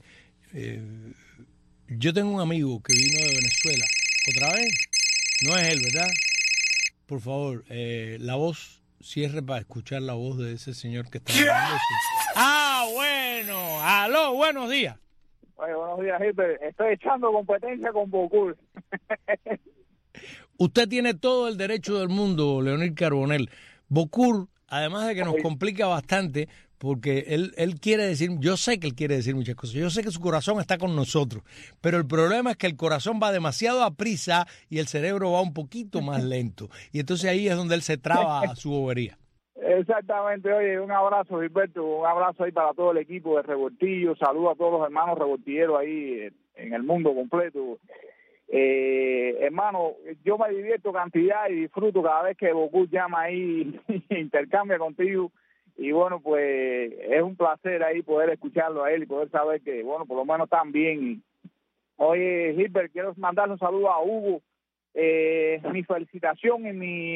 yo tengo un amigo que vino de Venezuela. ¿Otra vez? No es él, ¿verdad? Por favor, la voz, cierre para escuchar la voz de ese señor que está hablando. Ah, bueno. Aló, buenos días. Oye, buenos días, Gilbert. Estoy echando competencia con Bocul. Usted tiene todo el derecho del mundo, Leonid Carbonell. Bocul, además de que nos complica bastante, porque él quiere decir, yo sé que él quiere decir muchas cosas, yo sé que su corazón está con nosotros, pero el problema es que el corazón va demasiado a prisa y el cerebro va un poquito más lento. Y entonces ahí es donde él se traba su bobería. Exactamente. Oye, un abrazo, Gilberto, un abrazo ahí para todo el equipo de Revoltillo, saludo a todos los hermanos revoltilleros ahí en el mundo completo. Hermano, yo me divierto cantidad y disfruto cada vez que Bocul llama ahí e intercambia contigo, y bueno, pues es un placer ahí poder escucharlo a él y poder saber que, bueno, por lo menos están bien. Oye, Gilbert, quiero mandarle un saludo a Hugo, mi felicitación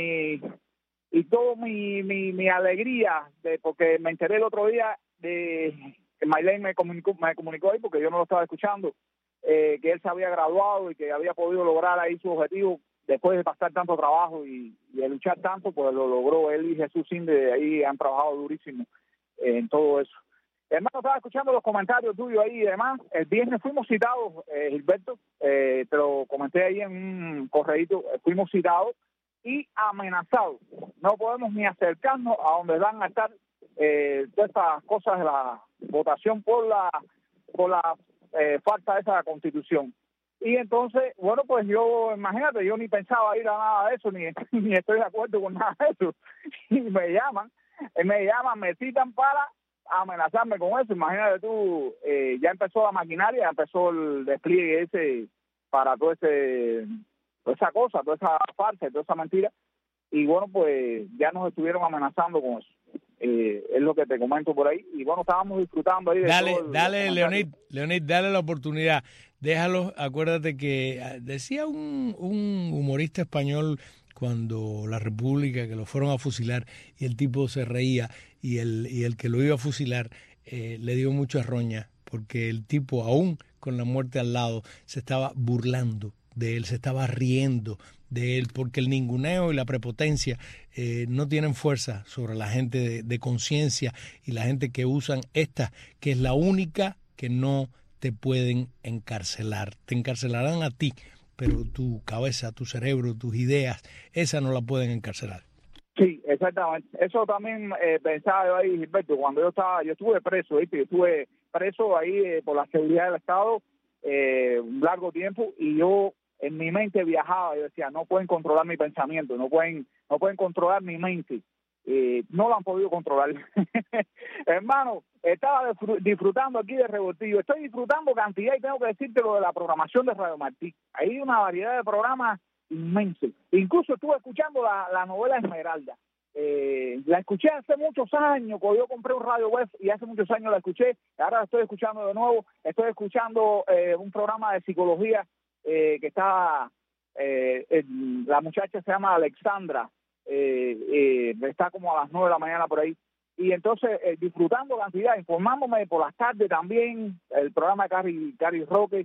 y todo mi alegría, porque me enteré el otro día de que Maylene me comunicó ahí, porque yo no lo estaba escuchando, que él se había graduado y que había podido lograr ahí su objetivo después de pasar tanto trabajo y de luchar tanto, pues lo logró. Él y Jesús Inde ahí han trabajado durísimo en todo eso. Hermano, estaba escuchando los comentarios tuyos ahí y demás. El viernes fuimos citados, Gilberto, te lo comenté ahí en un correíto, fuimos citados y amenazados. No podemos ni acercarnos a donde van a estar todas estas cosas de la votación por la falta de esa Constitución. Y entonces, bueno, pues yo, imagínate, yo ni pensaba ir a nada de eso, ni estoy de acuerdo con nada de eso. Y me llaman, me citan para amenazarme con eso. Imagínate tú, ya empezó la maquinaria, ya empezó el despliegue ese para toda esa cosa, toda esa farsa, toda esa mentira. Y bueno, pues ya nos estuvieron amenazando con eso. Es lo que te comento por ahí. Y bueno, estábamos disfrutando ahí de Dale, Leonid, dale la oportunidad. Déjalo, acuérdate que decía un humorista español cuando la República, que lo fueron a fusilar, y el tipo se reía, y el que lo iba a fusilar le dio mucha roña, porque el tipo, aún con la muerte al lado, se estaba burlando de él, se estaba riendo de él, porque el ninguneo y la prepotencia no tienen fuerza sobre la gente de conciencia y la gente que usan esta, que es la única que no te pueden encarcelar. Te encarcelarán a ti, pero tu cabeza, tu cerebro, tus ideas, esa no la pueden encarcelar. Sí, exactamente. Eso también pensaba yo ahí, Gilberto, cuando yo estuve preso, ¿viste? Yo estuve preso ahí por la seguridad del Estado un largo tiempo, y yo en mi mente viajaba, yo decía, no pueden controlar mi pensamiento, no pueden controlar mi mente. No lo han podido controlar. Hermano, estaba disfrutando aquí de Revoltillo, estoy disfrutando cantidad, y tengo que decirte lo de la programación de Radio Martí. Hay una variedad de programas inmensos. Incluso estuve escuchando la novela Esmeralda. La escuché hace muchos años, cuando yo compré un radio web, y hace muchos años la escuché. Ahora la estoy escuchando de nuevo. Estoy escuchando un programa de psicología que está, la muchacha se llama Alexandra, está como a las 9 de la mañana por ahí, y entonces disfrutando cantidad, informándome por las tardes también, el programa de Cari Roque.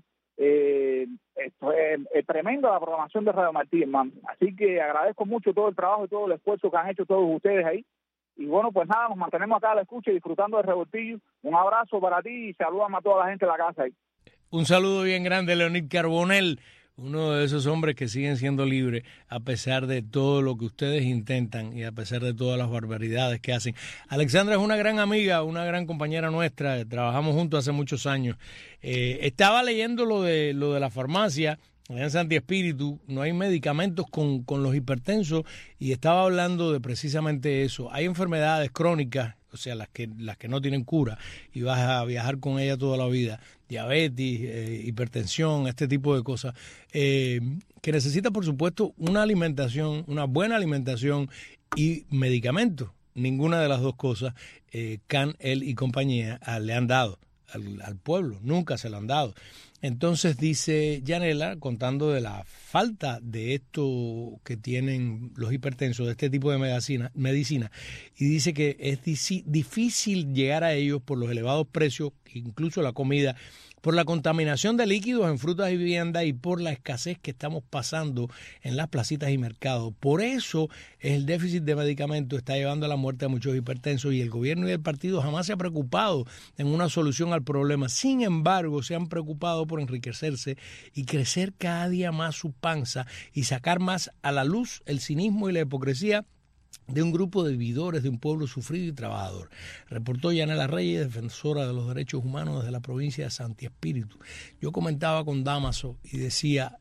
Esto es tremendo, la programación de Radio Martí, hermano. Así que agradezco mucho todo el trabajo y todo el esfuerzo que han hecho todos ustedes ahí. Y bueno, pues nada, nos mantenemos acá a la escucha y disfrutando de Revoltillo. Un abrazo para ti y saludamos a toda la gente de la casa ahí. Un saludo bien grande, Leonid Carbonell, uno de esos hombres que siguen siendo libres a pesar de todo lo que ustedes intentan y a pesar de todas las barbaridades que hacen. Alexandra es una gran amiga, una gran compañera nuestra, trabajamos juntos hace muchos años. Estaba leyendo lo de la farmacia, allá en Santi Espíritu, no hay medicamentos con los hipertensos, y estaba hablando de precisamente eso. Hay enfermedades crónicas, o sea, las que no tienen cura, y vas a viajar con ella toda la vida, diabetes, hipertensión, este tipo de cosas, que necesita, por supuesto, una alimentación, una buena alimentación y medicamentos. Ninguna de las dos cosas Can, él y compañía le han dado al pueblo, nunca se lo han dado. Entonces dice Yanela, contando de la falta de esto que tienen los hipertensos, de este tipo de medicina, y dice que es difícil llegar a ellos por los elevados precios, incluso la comida, por la contaminación de líquidos en frutas y viviendas y por la escasez que estamos pasando en las placitas y mercados. Por eso el déficit de medicamentos está llevando a la muerte a muchos hipertensos y el gobierno y el partido jamás se ha preocupado en una solución al problema. Sin embargo, se han preocupado por enriquecerse y crecer cada día más su panza y sacar más a la luz el cinismo y la hipocresía de un grupo de vividores de un pueblo sufrido y trabajador. Reportó Yanela Reyes, defensora de los derechos humanos desde la provincia de Santi Espíritu. Yo comentaba con Damaso y decía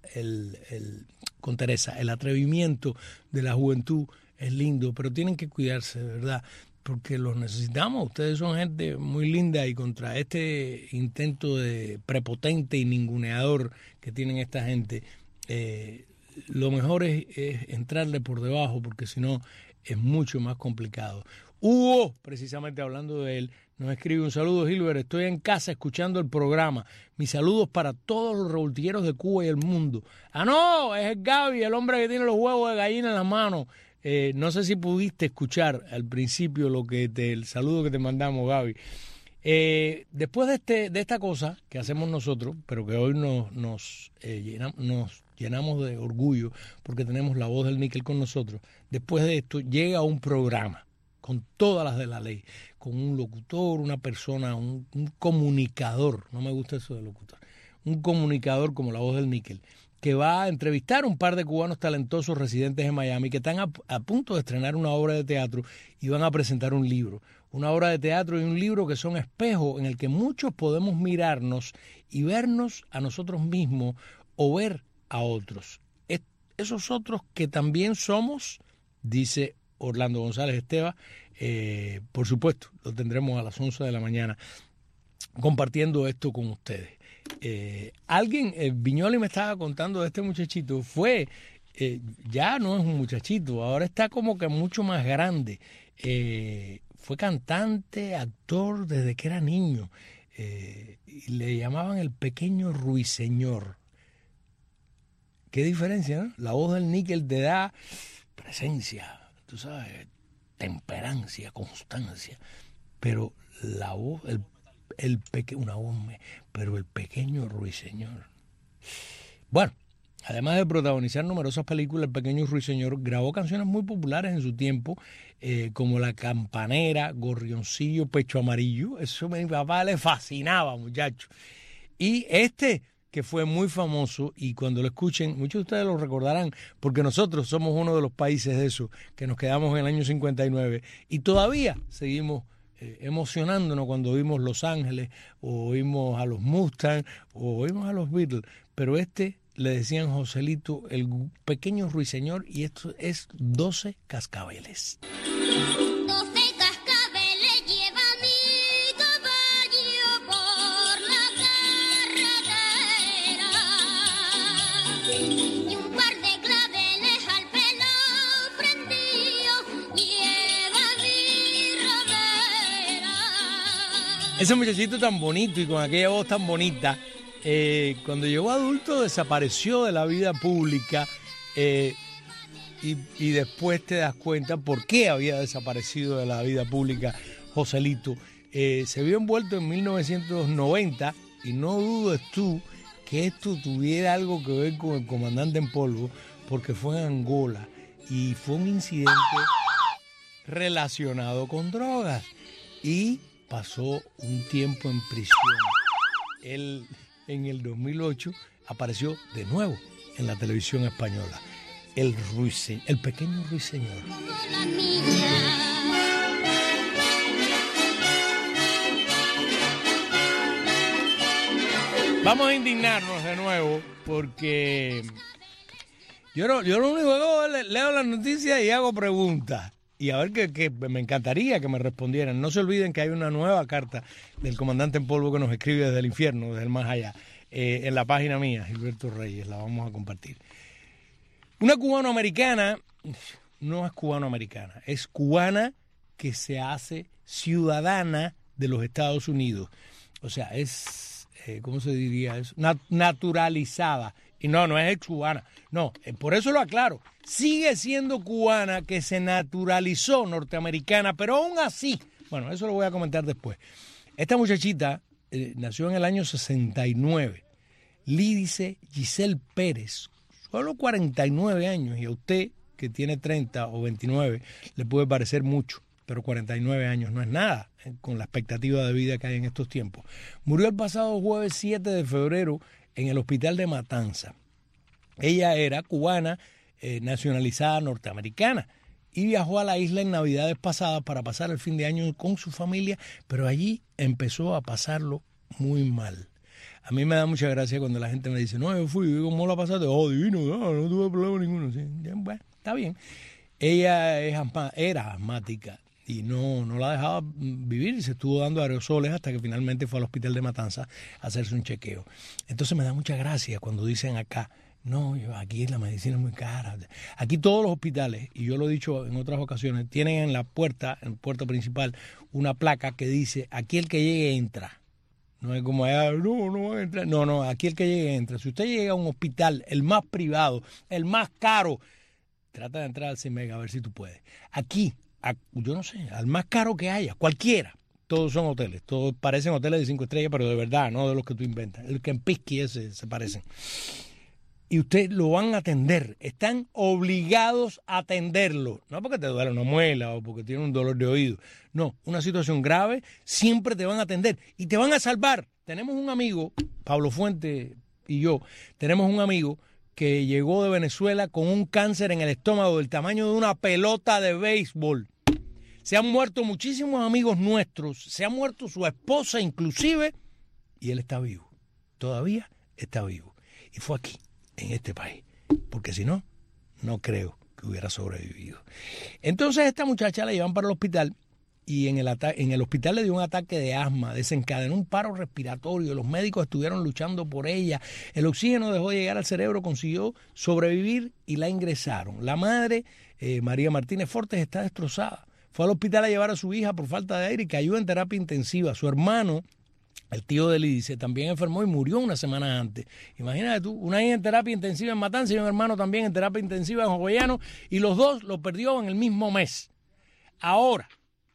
con Teresa, el atrevimiento de la juventud es lindo, pero tienen que cuidarse, de verdad, porque los necesitamos. Ustedes son gente muy linda y contra este intento de prepotente y ninguneador que tienen esta gente, lo mejor es entrarle por debajo, porque si no es mucho más complicado. Hugo, precisamente hablando de él, nos escribe: un saludo, Gilbert, estoy en casa escuchando el programa. Mis saludos para todos los revoltilleros de Cuba y el mundo. Ah, no, es el Gaby, el hombre que tiene los huevos de gallina en las manos. No sé si pudiste escuchar al principio el saludo que te mandamos, Gaby. Después de esta cosa que hacemos nosotros, pero que hoy nos llenamos de orgullo porque tenemos la voz del níquel con nosotros, después de esto llega un programa con todas las de la ley, con un locutor, una persona, un comunicador, no me gusta eso de locutor, un comunicador como la voz del níquel, que va a entrevistar a un par de cubanos talentosos residentes en Miami que están a punto de estrenar una obra de teatro y van a presentar un libro. Una obra de teatro y un libro que son espejos en el que muchos podemos mirarnos y vernos a nosotros mismos o ver a otros. Esos otros que también somos, dice Orlando González Esteva, por supuesto, lo tendremos a las 11 de la mañana compartiendo esto con ustedes. Viñoli me estaba contando de este muchachito, ya no es un muchachito, ahora está como que mucho más grande. Fue cantante, actor desde que era niño, y le llamaban el pequeño ruiseñor. Qué diferencia, ¿no? La voz del níquel te da presencia, tú sabes, temperancia, constancia, pero la voz, pero el pequeño ruiseñor. Bueno, además de protagonizar numerosas películas, el pequeño ruiseñor grabó canciones muy populares en su tiempo, como La Campanera, Gorrioncillo, Pecho Amarillo. Eso a mi papá le fascinaba, muchacho. Y que fue muy famoso, y cuando lo escuchen, muchos de ustedes lo recordarán, porque nosotros somos uno de los países de eso, que nos quedamos en el año 59, y todavía seguimos emocionándonos cuando oímos Los Ángeles, o oímos a los Mustang, o oímos a los Beatles, pero le decían Joselito, el pequeño ruiseñor, y esto es 12 cascabeles. 12 cascabeles lleva mi caballo por la carretera, y un par de claveles al pelo prendido lleva mi ramera. Ese muchachito tan bonito y con aquella voz tan bonita, cuando llegó adulto desapareció de la vida pública, y después te das cuenta por qué había desaparecido de la vida pública Joselito. Se vio envuelto en 1990 y no dudes tú que esto tuviera algo que ver con el comandante en polvo, porque fue en Angola y fue un incidente relacionado con drogas y pasó un tiempo en prisión. Él en el 2008 apareció de nuevo en la televisión española. El pequeño ruiseñor. Vamos a indignarnos de nuevo porque yo lo único que hago es leo las noticias y hago preguntas. Y a ver que me encantaría que me respondieran. No se olviden que hay una nueva carta del comandante en polvo que nos escribe desde el infierno, desde el más allá, en la página mía, Gilberto Reyes, la vamos a compartir. Una cubanoamericana, no es cubanoamericana, es cubana que se hace ciudadana de los Estados Unidos. O sea, es ¿cómo se diría eso? Naturalizada. Y no es ex-cubana. No, por eso lo aclaro. Sigue siendo cubana que se naturalizó norteamericana, pero aún así, bueno, eso lo voy a comentar después. Esta muchachita nació en el año 69. Lídice Giselle Pérez, solo 49 años, y a usted que tiene 30 o 29 le puede parecer mucho, pero 49 años no es nada con la expectativa de vida que hay en estos tiempos. Murió el pasado jueves 7 de febrero en el hospital de Matanza. Ella era cubana, nacionalizada norteamericana, y viajó a la isla en Navidades pasadas para pasar el fin de año con su familia, pero allí empezó a pasarlo muy mal. A mí me da mucha gracia cuando la gente me dice, no, yo fui, ¿cómo la pasaste? Oh, divino, no tuve problema ninguno. Sí, bueno, está bien. Ella era asmática y no la dejaba vivir y se estuvo dando aerosoles hasta que finalmente fue al hospital de Matanza a hacerse un chequeo. Entonces me da mucha gracia cuando dicen acá, no, aquí la medicina es muy cara. Aquí todos los hospitales, y yo lo he dicho en otras ocasiones, tienen en la puerta, en el puerto principal, una placa que dice, aquí el que llegue entra. No es como, no van a entrar. No, aquí el que llegue entra. Si usted llega a un hospital, el más privado, el más caro, trata de entrar al CIMEG a ver si tú puedes. Aquí, yo no sé, al más caro que haya, cualquiera. Todos son hoteles, todos parecen hoteles de 5 estrellas, pero de verdad, no de los que tú inventas. El Kempinski ese se parecen. Y usted lo van a atender, están obligados a atenderlo, no porque te duele una muela o porque tiene un dolor de oído, no, una situación grave, siempre te van a atender y te van a salvar. Tenemos un amigo, Pablo Fuente y yo, tenemos un amigo que llegó de Venezuela con un cáncer en el estómago del tamaño de una pelota de béisbol. Se han muerto muchísimos amigos nuestros, se ha muerto su esposa inclusive, y él está vivo, todavía está vivo. Y fue aquí, en este país, porque si no, no creo que hubiera sobrevivido. Entonces esta muchacha la llevan para el hospital y en el hospital le dio un ataque de asma, desencadenó un paro respiratorio, los médicos estuvieron luchando por ella, el oxígeno dejó de llegar al cerebro, consiguió sobrevivir y la ingresaron. La madre, María Martínez Fortes, está destrozada. Fue al hospital a llevar a su hija por falta de aire y cayó en terapia intensiva. Su hermano, el tío de Lídice, también enfermó y murió una semana antes. Imagínate tú, una hija en terapia intensiva en Matanza y un hermano también en terapia intensiva en Jogoyano, y los dos lo perdió en el mismo mes. Ahora,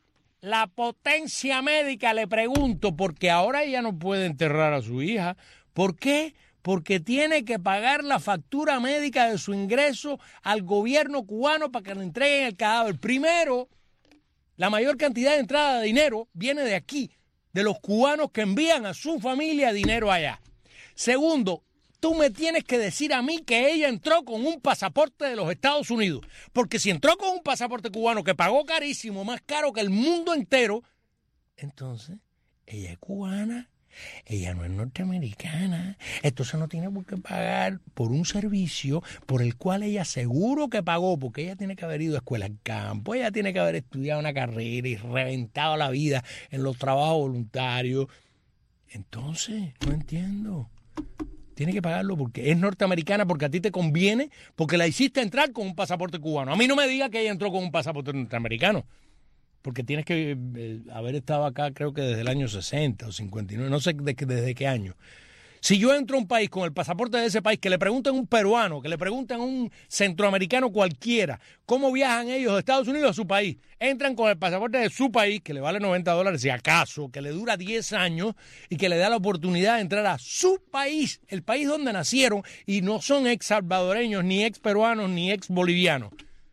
la potencia médica, le pregunto, porque ahora ella no puede enterrar a su hija. ¿Por qué? Porque tiene que pagar la factura médica de su ingreso al gobierno cubano para que le entreguen el cadáver. Primero, la mayor cantidad de entrada de dinero viene de aquí, de los cubanos que envían a su familia dinero allá. Segundo, tú me tienes que decir a mí que ella entró con un pasaporte de los Estados Unidos, porque si entró con un pasaporte cubano que pagó carísimo, más caro que el mundo entero, entonces ella es cubana, ella no es norteamericana, entonces no tiene por qué pagar por un servicio por el cual ella seguro que pagó, porque ella tiene que haber ido a escuela en campo, ella tiene que haber estudiado una carrera y reventado la vida en los trabajos voluntarios. Entonces, no entiendo. Tiene que pagarlo porque es norteamericana, porque a ti te conviene, porque la hiciste entrar con un pasaporte cubano. A mí no me diga que ella entró con un pasaporte norteamericano, porque tienes que haber estado acá creo que desde el año 60 o 59, no sé desde qué año. Si yo entro a un país con el pasaporte de ese país, que le pregunten a un peruano, que le pregunten a un centroamericano cualquiera, ¿cómo viajan ellos de Estados Unidos a su país? Entran con el pasaporte de su país, que le vale $90 si acaso, que le dura 10 años y que le da la oportunidad de entrar a su país, el país donde nacieron, y no son ex salvadoreños, ni ex peruanos, ni ex bolivianos,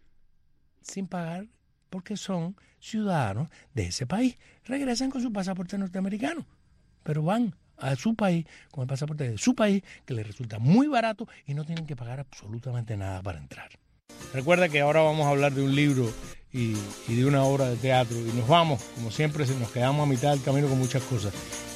sin pagar porque son ciudadanos de ese país. Regresan con su pasaporte norteamericano, pero van a su país con el pasaporte de su país, que les resulta muy barato y no tienen que pagar absolutamente nada para entrar. Recuerda que ahora vamos a hablar de un libro y de una obra de teatro, y nos vamos, como siempre, nos quedamos a mitad del camino con muchas cosas.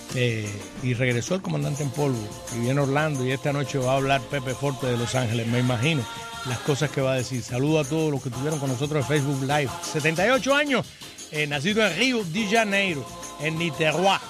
Y regresó el comandante en polvo y viene Orlando, y esta noche va a hablar Pepe Forte de Los Ángeles, me imagino las cosas que va a decir. Saludo a todos los que estuvieron con nosotros en Facebook Live. 78 años, nacido en Río de Janeiro, en Niterói.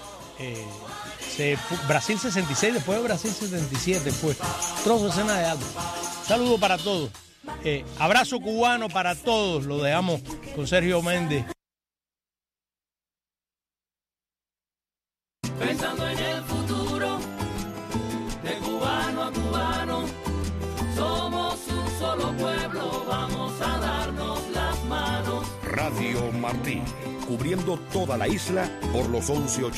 Brasil 66, después de Brasil 77 fue trozo de escena de algo. Saludo para todos, abrazo cubano para todos. Lo dejamos con Sergio Méndez. Pensando en el futuro, Radio Martí, cubriendo toda la isla por los 1180.